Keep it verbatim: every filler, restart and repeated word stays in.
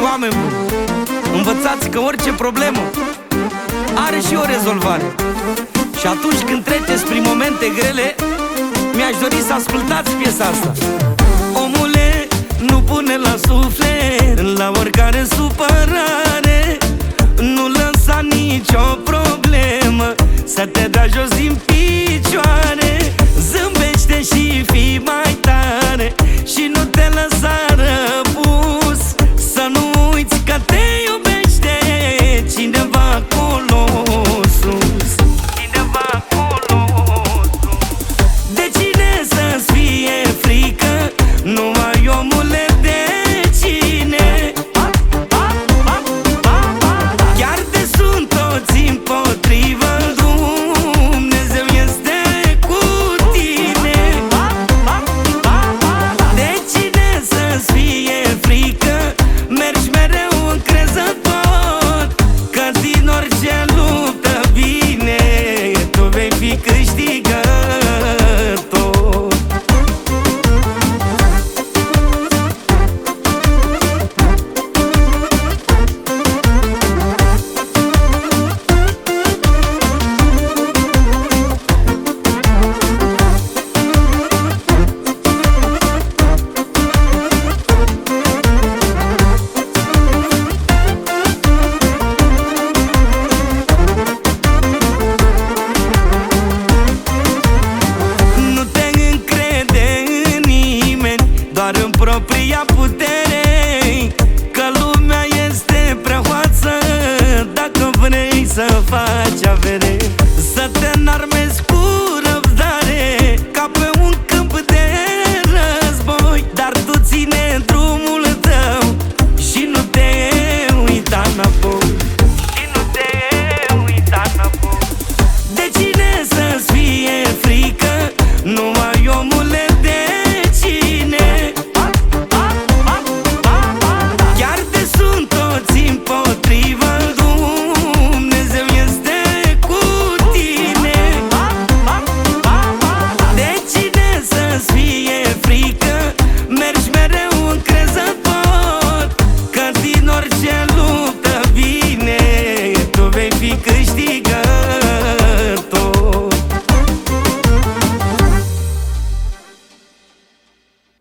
oameni buni, învățați că orice problemă are și o rezolvare. Și atunci când treceți prin momente grele, mi-aș dori să ascultați piesa asta. Omule, nu pune la suflet la oricare supărare, nu lăsa nicio problemă să te dea jos din picioare. Zâmbește și fii mai tare și nu te lăsa răpus. Să nu uiți că te iubește cineva acolo sus, cineva acolo sus. De cine să-ți fie frică? Numai omule, de cine? Chiar de sunt toți împotrivă, Dumnezeu este cu tine. De cine să-ți fie frică? Mergi mereu încrezător că din orice luptă vine tu vei fi câștigător. Doar în propria putere, că lumea este prea hoață dacă vrei să faci avere. Să te înarmezi